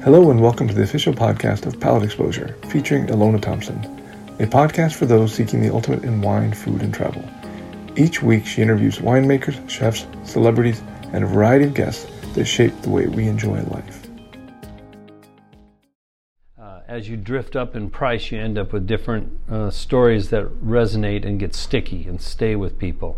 Hello and welcome to the official podcast of Palate Exposure, featuring Ilona Thompson, a podcast for those seeking the ultimate in wine, food, and travel. Each week she interviews winemakers, chefs, celebrities, and a variety of guests that shape the way we enjoy life. As you drift up in price, you end up with different stories that resonate and get sticky and stay with people.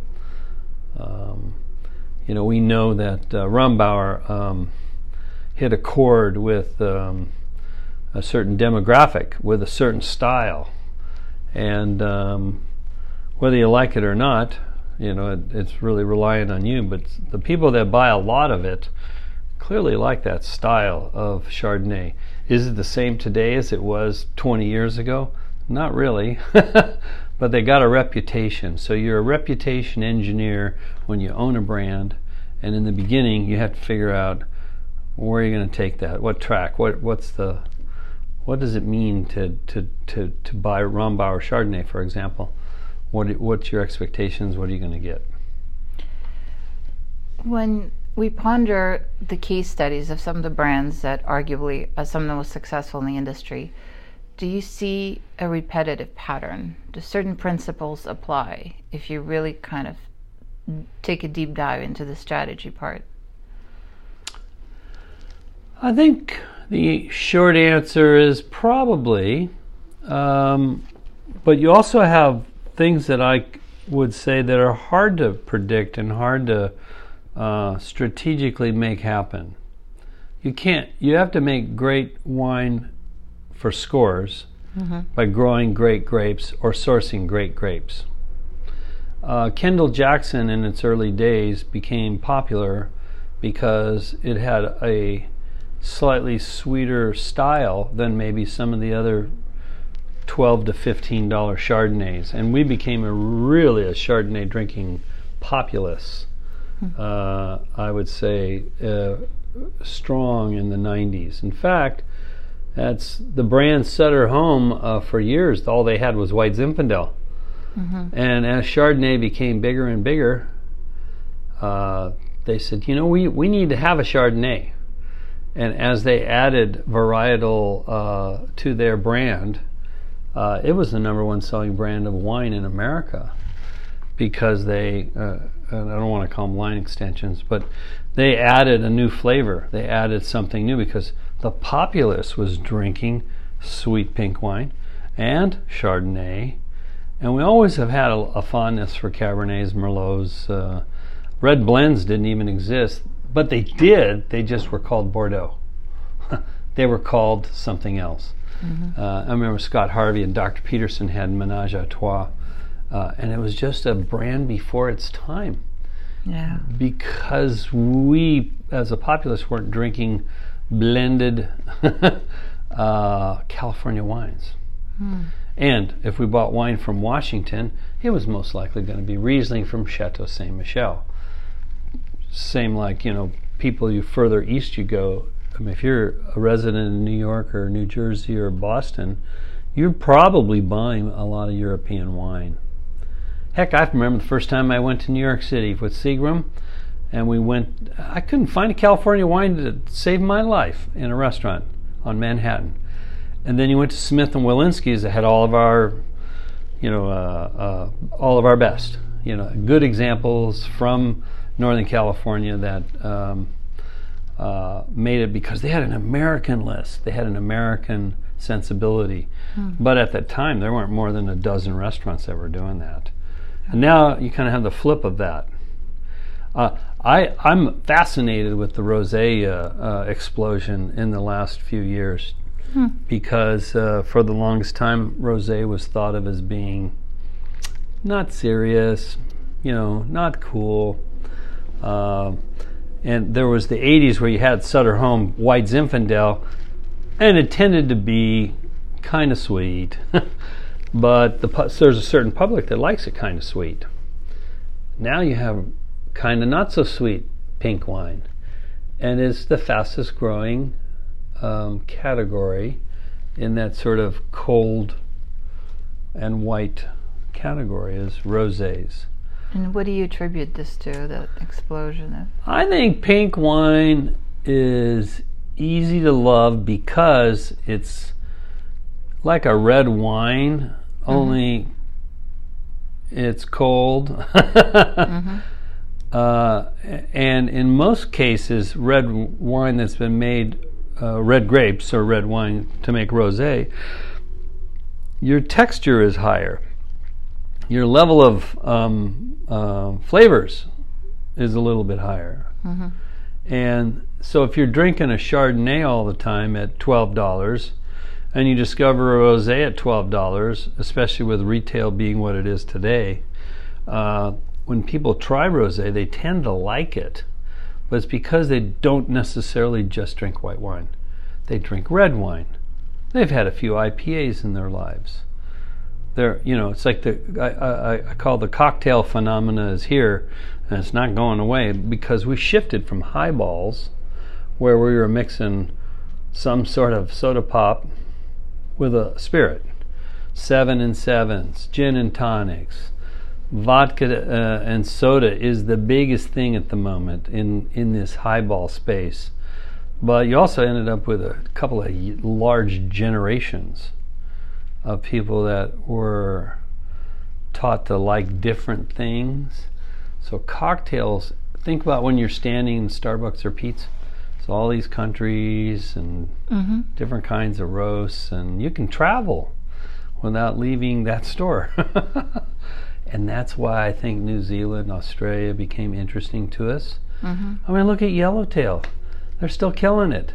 We know that Rombauer hit a chord with a certain demographic, with a certain style, and whether you like it or not, it's really reliant on you. But the people that buy a lot of it clearly like that style of Chardonnay. Is it the same today as it was 20 years ago? Not really, but they got a reputation. So you're a reputation engineer when you own a brand, and in the beginning you have to figure out where you're going to take that, what track, what does it mean to buy Rombauer Chardonnay, for example? What's your expectations? What are you going to get? When we ponder the case studies of some of the brands that arguably are some of the most successful in the industry, do you see a repetitive pattern? Do certain principles apply if you really kind of take a deep dive into the strategy part? I think the short answer is probably, but you also have things that I would say that are hard to predict and hard to strategically make happen. You have to make great wine for scores by growing great grapes or sourcing great grapes. Kendall Jackson in its early days became popular because it had a slightly sweeter style than maybe some of the other $12 to $15 Chardonnays, and we became a Chardonnay drinking populace. I would say strong in the 90s. In fact, that's the brand Sutter Home for years. All they had was White Zinfandel, and as Chardonnay became bigger and bigger, they said, we need to have a Chardonnay. And as they added varietal to their brand, it was the number one selling brand of wine in America because they, and I don't want to call them line extensions, but they added a new flavor. They added something new because the populace was drinking sweet pink wine and Chardonnay. And we always have had a fondness for Cabernets, Merlots. Red blends didn't even exist. But they did. They just were called Bordeaux. They were called something else. I remember Scott Harvey and Dr. Peterson had Ménage à Trois, and it was just a brand before its time. Yeah. Because we, as a populace, weren't drinking blended California wines. And if we bought wine from Washington, it was most likely going to be Riesling from Chateau Ste. Michelle. Same like, people you further east you go. I mean, if you're a resident in New York or New Jersey or Boston, you're probably buying a lot of European wine. Heck, I remember the first time I went to New York City with Seagram, and I couldn't find a California wine to save my life in a restaurant on Manhattan. And then you went to Smith and Walensky's that had all of our, all of our best, good examples from Northern California that made it because they had an American list. They had an American sensibility. But at that time, there weren't more than a dozen restaurants that were doing that. And now you kind of have the flip of that. I'm fascinated with the rosé explosion in the last few years because for the longest time, rosé was thought of as being not serious, not cool. And there was the 80s where you had Sutter Home White Zinfandel, and it tended to be kind of sweet. But there's a certain public that likes it kind of sweet. Now you have kind of not so sweet pink wine, and it's the fastest growing category in that sort of cold and white category is rosés. And what do you attribute this to, the explosion of? I think pink wine is easy to love because it's like a red wine, only it's cold. And in most cases, red wine that's been made, red grapes or red wine to make rosé, your texture is higher. Your level of flavors is a little bit higher. And so if you're drinking a Chardonnay all the time at $12 and you discover a rosé at $12, especially with retail being what it is today, when people try rosé, they tend to like it. But it's because they don't necessarily just drink white wine. They drink red wine. They've had a few IPAs in their lives. They're, it's like I call the cocktail phenomena is here, and it's not going away because we shifted from highballs, where we were mixing some sort of soda pop with a spirit, 7 and 7s, gin and tonics, vodka and soda is the biggest thing at the moment in this highball space. But you also ended up with a couple of large generations of people that were taught to like different things. So cocktails, think about when you're standing in Starbucks or Pete's. So all these countries and different kinds of roasts, and you can travel without leaving that store. And that's why I think New Zealand, Australia became interesting to us. I mean, look at Yellowtail. They're still killing it.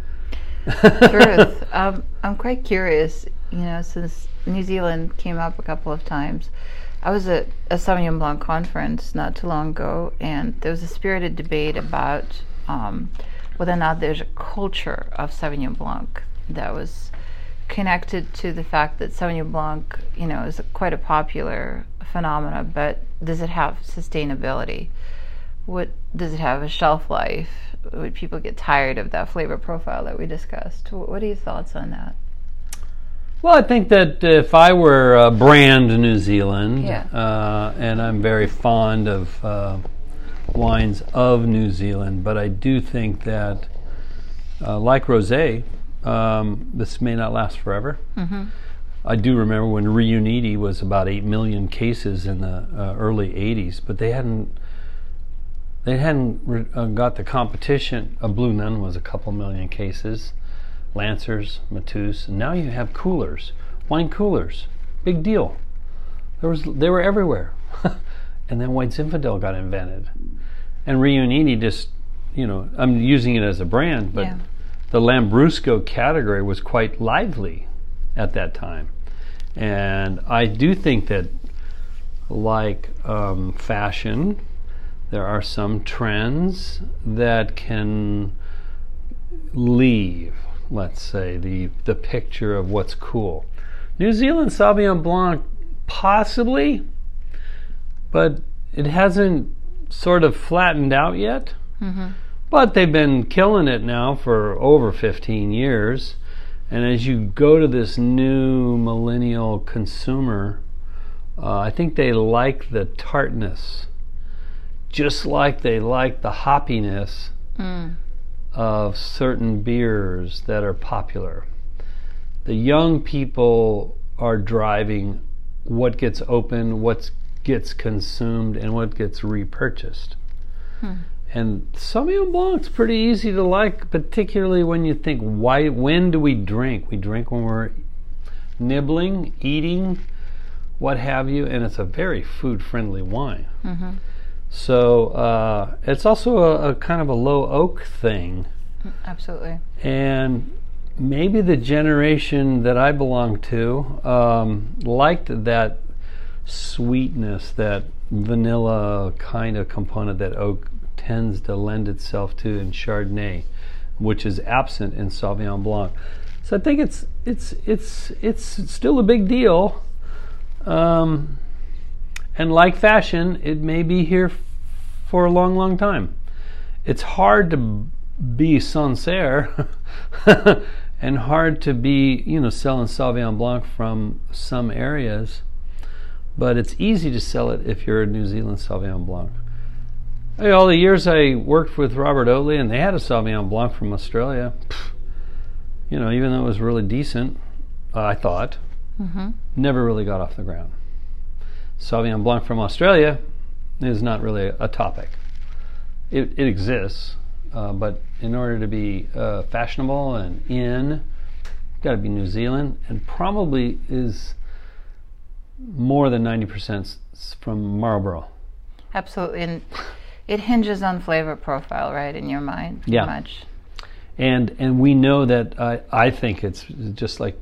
Truth. I'm quite curious, since New Zealand came up a couple of times. I was at a Sauvignon Blanc conference not too long ago, and there was a spirited debate about whether or not there's a culture of Sauvignon Blanc that was connected to the fact that Sauvignon Blanc, is quite a popular phenomena, but does it have sustainability? What does it have a shelf life? Would people get tired of that flavor profile that we discussed? What are your thoughts on that? Well, I think that if I were brand New Zealand, and I'm very fond of wines of New Zealand, but I do think that, like rosé, this may not last forever. I do remember when Riunite was about 8 million cases in the early 80s, but they hadn't got the competition. A Blue Nun was a couple million cases, Lancers, Mateus, and now you have coolers, wine coolers, big deal. They were everywhere. And then White Zinfandel got invented. And Riunite just, I'm using it as a brand, but the Lambrusco category was quite lively at that time. And I do think that, like fashion, there are some trends that can leave, let's say, the picture of what's cool. New Zealand Sauvignon Blanc, possibly, but it hasn't sort of flattened out yet. But they've been killing it now for over 15 years. And as you go to this new millennial consumer, I think they like the tartness, just like they like the hoppiness of certain beers that are popular. The young people are driving what gets open, what gets consumed, and what gets repurchased. And Sauvignon Blanc's pretty easy to like, particularly when you think, when do we drink? We drink when we're nibbling, eating, what have you, and it's a very food-friendly wine. So it's also a kind of a low oak thing. Absolutely. And maybe the generation that I belong to liked that sweetness, that vanilla kind of component that oak tends to lend itself to in Chardonnay, which is absent in Sauvignon Blanc. So I think it's still a big deal. And like fashion, it may be here for a long, long time. It's hard to be Sancerre and hard to be, selling Sauvignon Blanc from some areas, but it's easy to sell it if you're a New Zealand Sauvignon Blanc. Hey, all the years I worked with Robert Oatley, and they had a Sauvignon Blanc from Australia, even though it was really decent, I thought, never really got off the ground. Sauvignon Blanc from Australia is not really a topic. It exists, but in order to be fashionable and got to be New Zealand, and probably is more than 90% from Marlborough. Absolutely, and it hinges on flavor profile, right, in your mind, pretty much. And we know that I think it's just like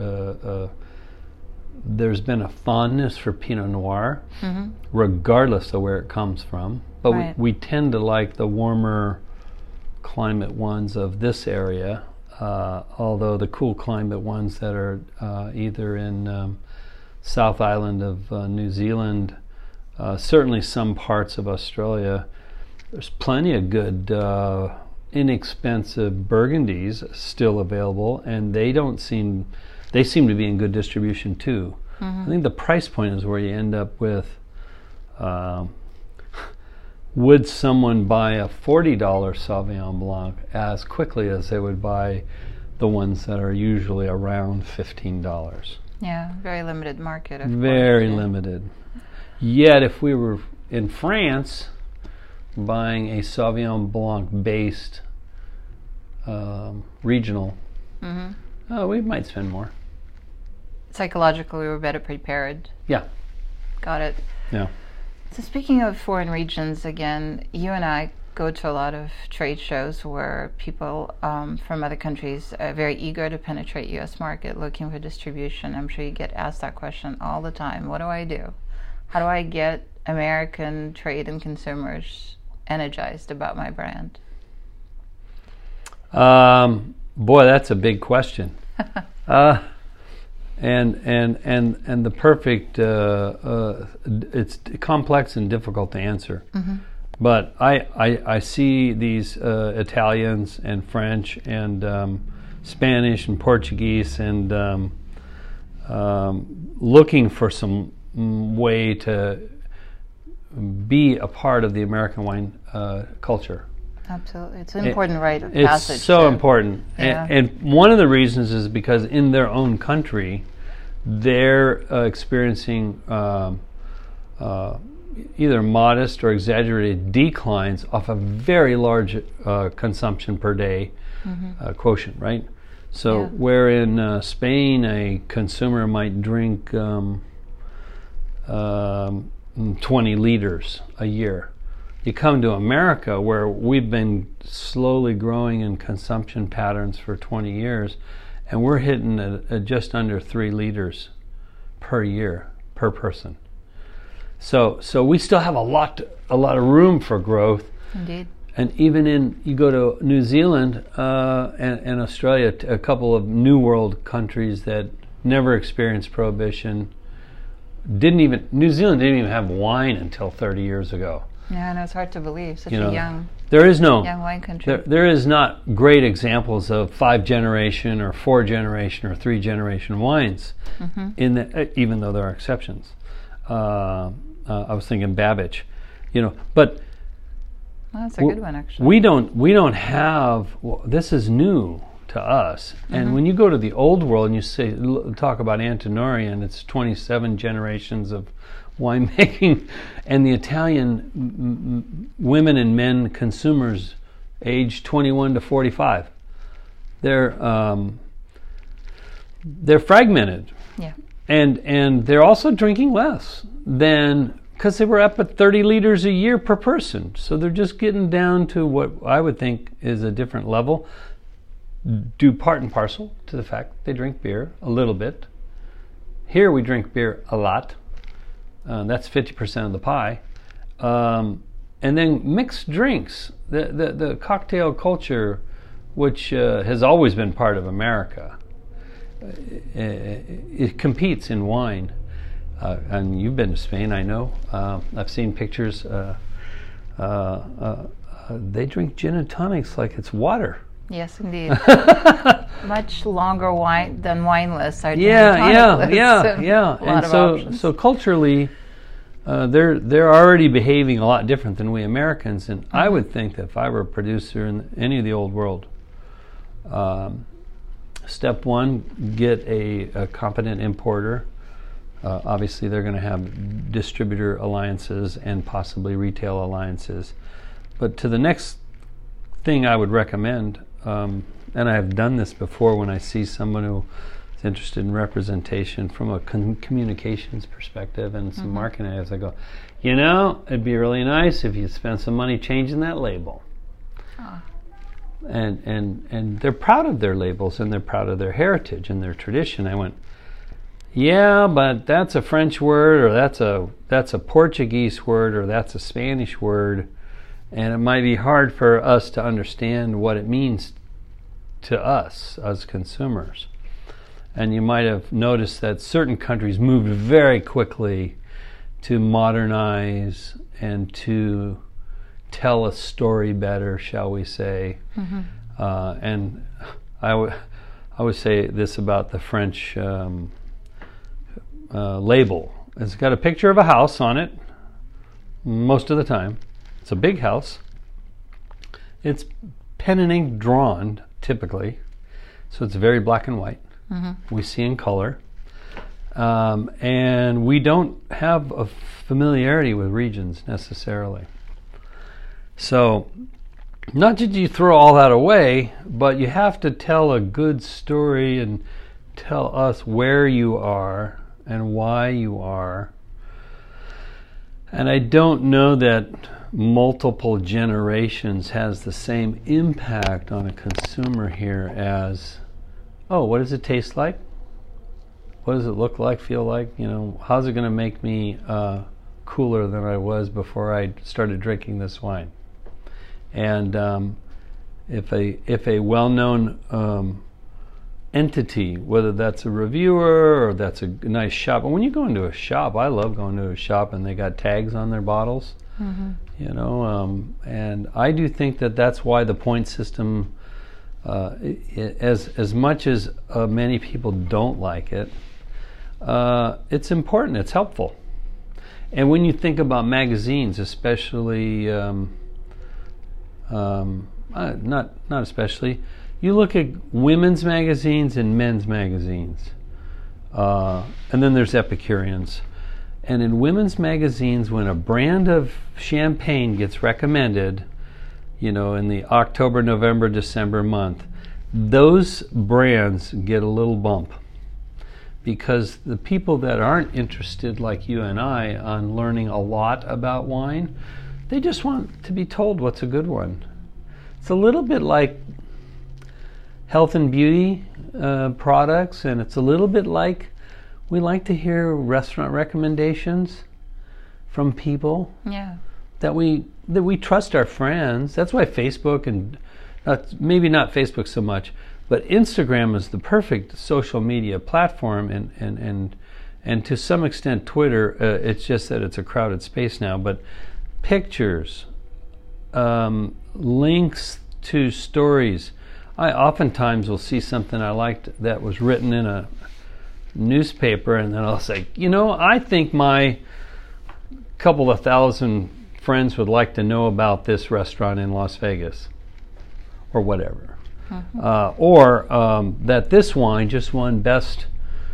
there's been a fondness for Pinot Noir, regardless of where it comes from. But we tend to like the warmer climate ones of this area, although the cool climate ones that are either in South Island of New Zealand, certainly some parts of Australia, there's plenty of good inexpensive Burgundies still available, and they seem to be in good distribution too. I think the price point is where you end up with would someone buy a $40 Sauvignon Blanc as quickly as they would buy the ones that are usually around $15? Yeah, very limited market. Very limited. Yet if we were in France buying a Sauvignon Blanc based regional, we might spend more. Psychologically, we were better prepared. Yeah. Got it. Yeah. So speaking of foreign regions, again, you and I go to a lot of trade shows where people from other countries are very eager to penetrate U.S. market, looking for distribution. I'm sure you get asked that question all the time. What do I do? How do I get American trade and consumers energized about my brand? Boy, that's a big question. And the perfect, it's complex and difficult to answer. But I see these Italians and French and Spanish and Portuguese and looking for some way to be a part of the American wine culture. Absolutely. It's an important rite of passage. It's so important. Yeah. And one of the reasons is because in their own country, they're experiencing either modest or exaggerated declines off a very large consumption per day quotient, right? So where in Spain a consumer might drink 20 liters a year, you come to America where we've been slowly growing in consumption patterns for 20 years, and we're hitting just under 3 liters per year per person. So we still have a lot of room for growth. Indeed. And even you go to New Zealand and Australia, a couple of New World countries that never experienced prohibition. New Zealand didn't even have wine until 30 years ago. Yeah, I know, it's hard to believe. Such a young wine country. There is not great examples of 5-generation or 4-generation or 3-generation wines, even though there are exceptions. I was thinking Babbage, but that's a good one, actually. We don't have. This is new to us, and when you go to the old world and you talk about Antinori, and it's 27 generations of winemaking, and the Italian women and men consumers aged 21 to 45, they're fragmented. Yeah. And they're also drinking less than, because they were up at 30 liters a year per person. So they're just getting down to what I would think is a different level, due part and parcel to the fact they drink beer a little bit. Here we drink beer a lot. That's 50% of the pie. And then mixed drinks, the cocktail culture, which has always been part of America. It competes in wine, and you've been to Spain, I know. I've seen pictures. They drink gin and tonics like it's water. Yes, indeed. Much longer than wineless. Yeah. A lot of options. So culturally, they're already behaving a lot different than we Americans, and I would think that if I were a producer in any of the old world, step one, get a competent importer. Obviously, they're going to have distributor alliances and possibly retail alliances. But to the next thing I would recommend, and I've done this before when I see someone who is interested in representation from a communications perspective and some marketing areas, I go, it'd be really nice if you spent some money changing that label. And they're proud of their labels, and they're proud of their heritage and their tradition. I went, yeah, but that's a French word, or that's a Portuguese word, or that's a Spanish word, and it might be hard for us to understand what it means to us as consumers. And you might have noticed that certain countries moved very quickly to modernize and to tell a story better, shall we say. And I would say this about the French label. It's got a picture of a house on it most of the time. It's a big house. It's pen and ink drawn typically, so it's very black and white. We see in color, and we don't have a familiarity with regions necessarily. So not that you throw all that away, but you have to tell a good story and tell us where you are and why you are. And I don't know that multiple generations has the same impact on a consumer here as, what does it taste like? What does it look like, feel like? How's it going to make me cooler than I was before I started drinking this wine? And if a well-known entity, whether that's a reviewer or that's a nice shop. And when you go into a shop, I love going to a shop and they got tags on their bottles, and I do think that that's why the point system, as much as many people don't like it, it's important, it's helpful. And when you think about magazines, especially, not especially, you look at women's magazines and men's magazines, and then there's Epicureans. And in women's magazines, when a brand of champagne gets recommended, in the October, November, December month, those brands get a little bump. Because the people that aren't interested, like you and I, on learning a lot about wine, they just want to be told what's a good one. It's a little bit like health and beauty products, and it's a little bit like we like to hear restaurant recommendations from people. Yeah. That we trust our friends. That's why Facebook, and maybe not Facebook so much, but Instagram is the perfect social media platform, and to some extent Twitter. It's just that it's a crowded space now. But pictures, links to stories. I oftentimes will see something I liked that was written in a newspaper, and then I'll say, I think my couple of thousand friends would like to know about this restaurant in Las Vegas, or whatever. Or that this wine just won best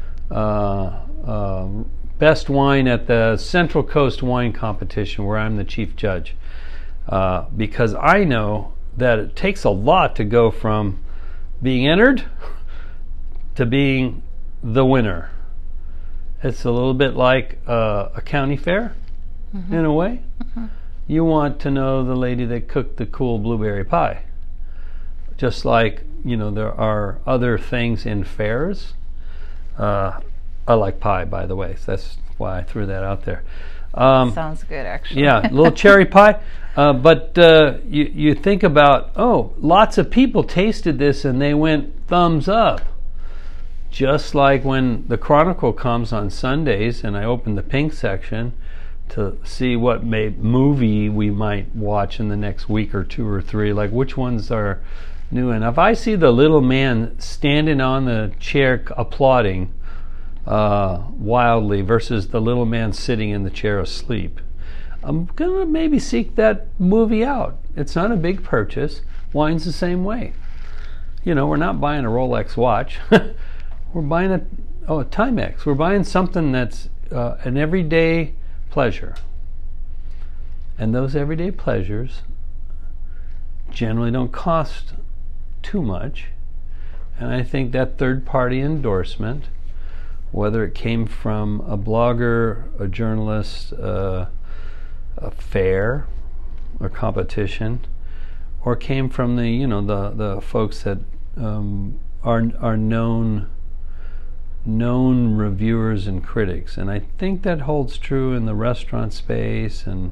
wine at the Central Coast Wine Competition, where I'm the chief judge. Because I know that it takes a lot to go from being entered to being the winner. It's a little bit like a county fair, in a way. You want to know the lady that cooked the cool blueberry pie. Just like, there are other things in fairs. I like pie, by the way, so that's why I threw that out there. Sounds good, actually. Yeah, a little cherry pie. But you think about, lots of people tasted this and they went thumbs up. Just like when the Chronicle comes on Sundays and I open the pink section to see what movie we might watch in the next week or two or three, like which ones are new. And if I see the little man standing on the chair applauding wildly versus the little man sitting in the chair asleep, I'm going to maybe seek that movie out. It's not a big purchase. Wine's the same way. You know, we're not buying a Rolex watch. We're buying a Timex. We're buying something that's an everyday pleasure. And those everyday pleasures generally don't cost too much. And I think that third-party endorsement, whether it came from a blogger, a journalist, a fair, a competition, or came from the folks that are known reviewers and critics, and I think that holds true in the restaurant space and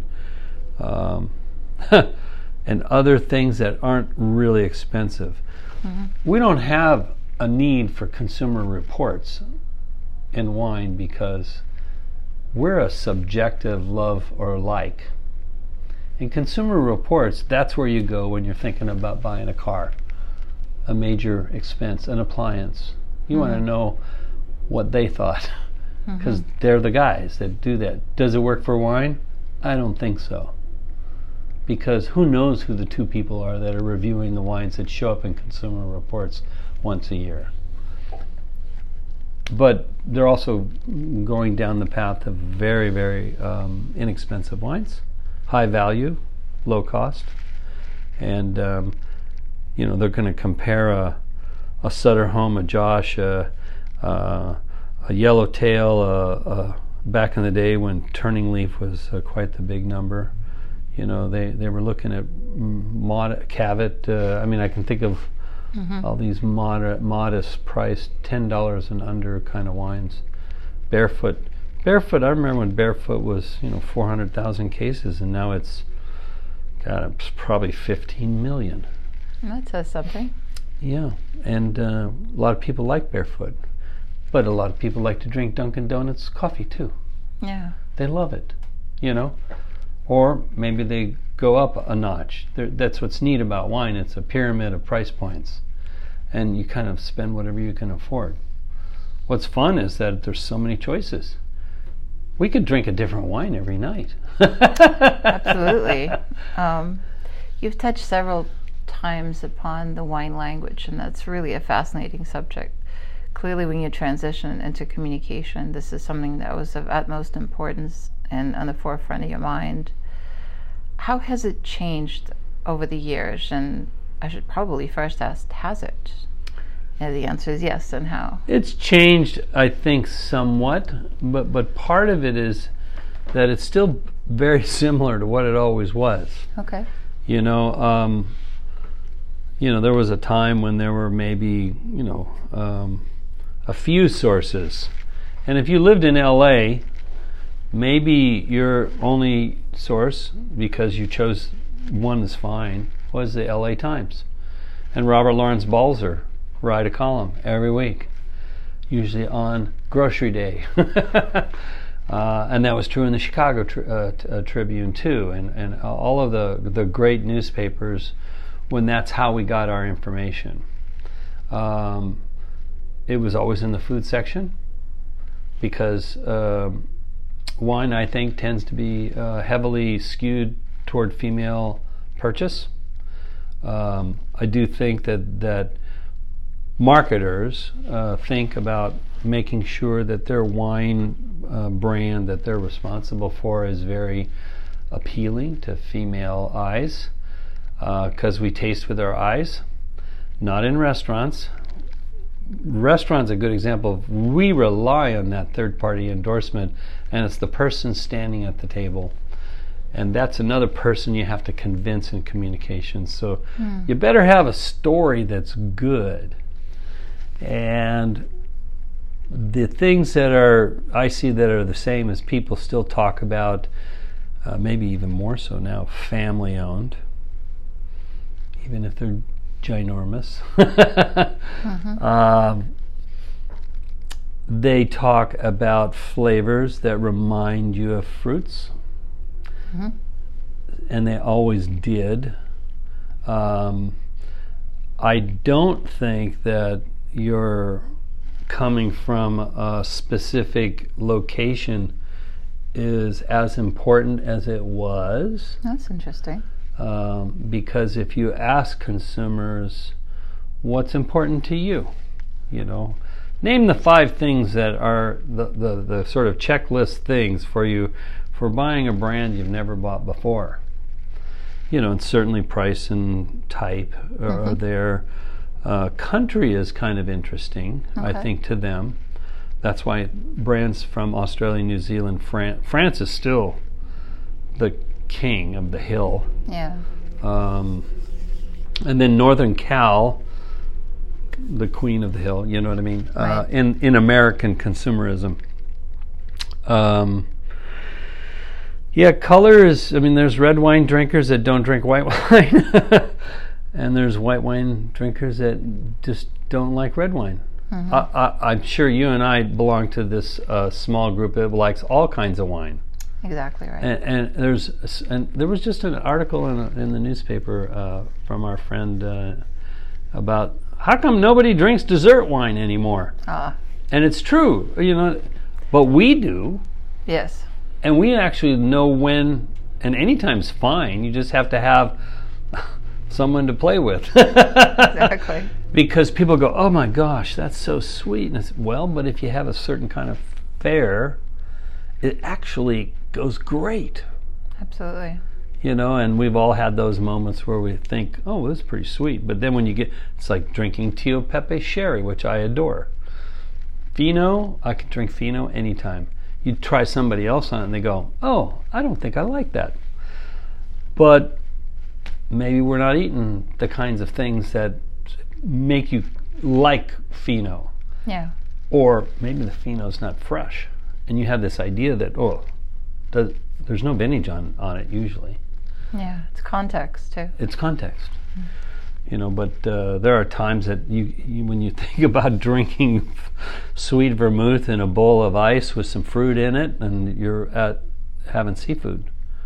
and other things that aren't really expensive. Mm-hmm. We don't have a need for consumer reports in wine because we're a subjective love or like. In consumer reports, that's where you go when you're thinking about buying a car, a major expense, an appliance. You want to know what they thought because they're the guys that do that. Does it work for wine? I don't think so. Because who knows who the two people are that are reviewing the wines that show up in consumer reports once a year. But they're also going down the path of very, very inexpensive wines, high value, low cost. And, they're going to compare a Sutter Home, a Josh, a Yellowtail, back in the day when Turning Leaf was quite the big number. You know, they were looking at Cavett. I can think of all these modest priced $10 and under kind of wines. Barefoot, I remember when Barefoot was 400,000 cases, and now it's probably 15 million. That says something. Yeah, and a lot of people like Barefoot, but a lot of people like to drink Dunkin' Donuts coffee too. Yeah, they love it, or maybe they go up a notch. That's what's neat about wine. It's a pyramid of price points, and you kind of spend whatever you can afford. What's fun is that there's so many choices. We could drink a different wine every night. Absolutely. You've touched several times upon the wine language, and that's really a fascinating subject. Clearly, when you transition into communication, this is something that was of utmost importance and on the forefront of your mind. How has it changed over the years? And I should probably first ask, has it? And the answer is yes, and how? It's changed, I think, somewhat, but part of it is that it's still very similar to what it always was. Okay. There was a time when there were maybe, a few sources. And if you lived in LA, maybe your only source, because you chose one is fine, was the LA Times. And Robert Lawrence Balzer write a column every week, usually on grocery day. And that was true in the Chicago Tribune too, and all of the great newspapers when that's how we got our information. It was always in the food section because wine, I think, tends to be heavily skewed toward female purchase. I do think that marketers think about making sure that their wine brand that they're responsible for is very appealing to female eyes, because we taste with our eyes, not in restaurants. Restaurants are a good example of we rely on that third-party endorsement, and it's the person standing at the table. And that's another person you have to convince in communication. So you better have a story that's good. And the things that I see that are the same is people still talk about, maybe even more so now, family owned, even if they're ginormous. They talk about flavors that remind you of fruits. And they always did. I don't think that your coming from a specific location is as important as it was. That's interesting. Because if you ask consumers, what's important to you? Name the 5 things that are the sort of checklist things for you for buying a brand you've never bought before. And certainly price and type are there. Country is kind of interesting, I think, to them. That's why brands from Australia, New Zealand, France is still the king of the hill. Yeah. And then Northern Cal, the queen of the hill, you know what I mean? Right. In American consumerism. Colors, there's red wine drinkers that don't drink white wine. And there's white wine drinkers that just don't like red wine. I'm sure you and I belong to this small group that likes all kinds of wine. Exactly right. And there was just an article in the newspaper from our friend about how come nobody drinks dessert wine anymore. And it's true, but we do. Yes. And we actually know when, and anytime's fine. You just have to have someone to play with. Exactly. Because people go, oh my gosh, that's so sweet. And it's, well, but if you have a certain kind of fare, it actually goes great. Absolutely. And we've all had those moments where we think, oh, this is pretty sweet. But then when you it's like drinking Tio Pepe Sherry, which I adore. Fino, I can drink Fino anytime. You try somebody else on it and they go, oh, I don't think I like that. But maybe we're not eating the kinds of things that make you like Fino. Yeah. Or maybe the Fino's not fresh. And you have this idea that, there's no vintage on it usually. Yeah, it's context too. It's context. But there are times that you when you think about drinking sweet vermouth in a bowl of ice with some fruit in it and you're having seafood.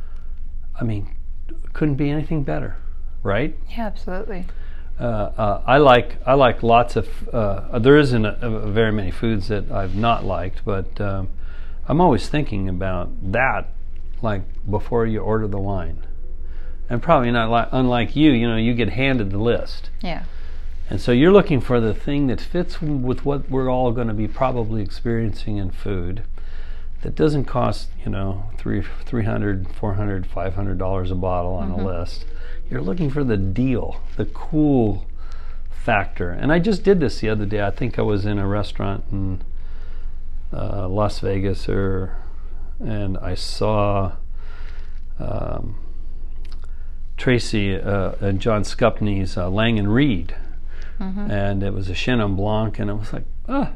Couldn't be anything better, right? Yeah, absolutely. I like lots of. There isn't very many foods that I've not liked, but I'm always thinking about that, like before you order the wine, and probably not unlike you. You get handed the list. Yeah. And so you're looking for the thing that fits with what we're all going to be probably experiencing in food. That doesn't cost, $300, $400, $500 a bottle on a list. You're looking for the deal, the cool factor. And I just did this the other day. I think I was in a restaurant in Las Vegas, and I saw Tracy and John Scupney's Lang & Reed. And it was a Chenin Blanc, and I was like,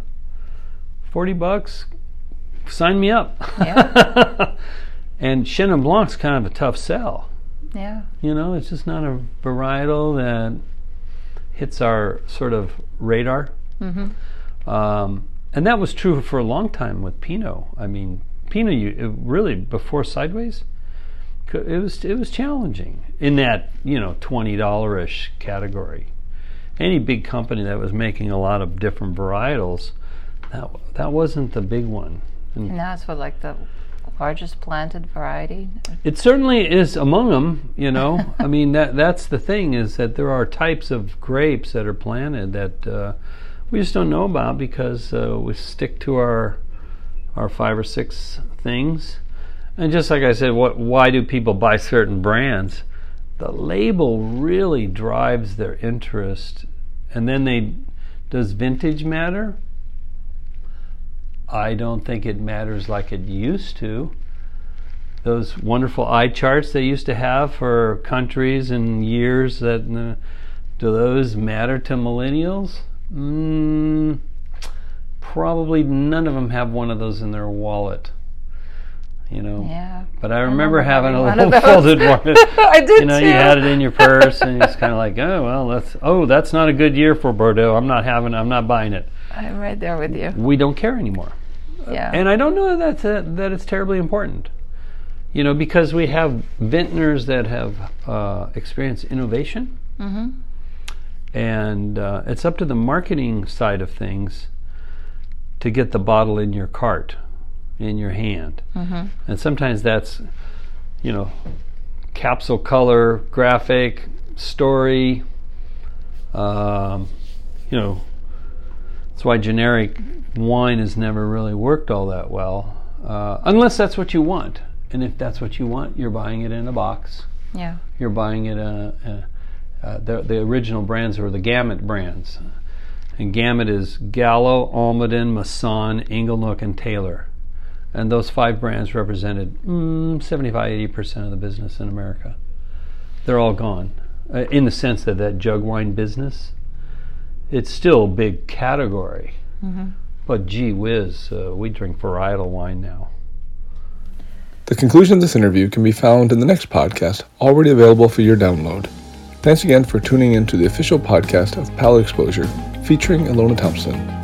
$40? Sign me up. Yeah. And Chenin Blanc's kind of a tough sell. Yeah. It's just not a varietal that hits our sort of radar. And that was true for a long time with Pinot. Pinot, really before Sideways, it was challenging in that $20-ish category. Any big company that was making a lot of different varietals, that wasn't the big one. And that's what, like the largest planted variety? It certainly is among them, that's the thing, is that there are types of grapes that are planted that we just don't know about because we stick to our 5 or 6 things. And just like I said, why do people buy certain brands? The label really drives their interest. And then does vintage matter? I don't think it matters like it used to. Those wonderful eye charts they used to have for countries and years, do those matter to millennials? Probably none of them have one of those in their wallet. Yeah. But I remember having a little folded one. I did too. You had it in your purse, and it's kind of like, that's not a good year for Bordeaux. I'm not buying it. I'm right there with you. We don't care anymore. Yeah. And I don't know that it's terribly important. Because we have vintners that have experienced innovation. And it's up to the marketing side of things to get the bottle in your cart, in your hand. Mm-hmm. And sometimes that's, capsule color, graphic, story. That's why generic wine has never really worked all that well, unless that's what you want. And if that's what you want, you're buying it in a box. Yeah. You're buying it. The original brands were the Gamut brands, and Gamut is Gallo, Almaden, Masson, Inglenook, and Taylor, and those 5 brands represented 75-80% of the business in America. They're all gone, in the sense that jug wine business, it's still a big category, but gee whiz, we drink varietal wine now. The conclusion of this interview can be found in the next podcast, already available for your download. Thanks again for tuning in to the official podcast of Palate Exposure, featuring Ilona Thompson.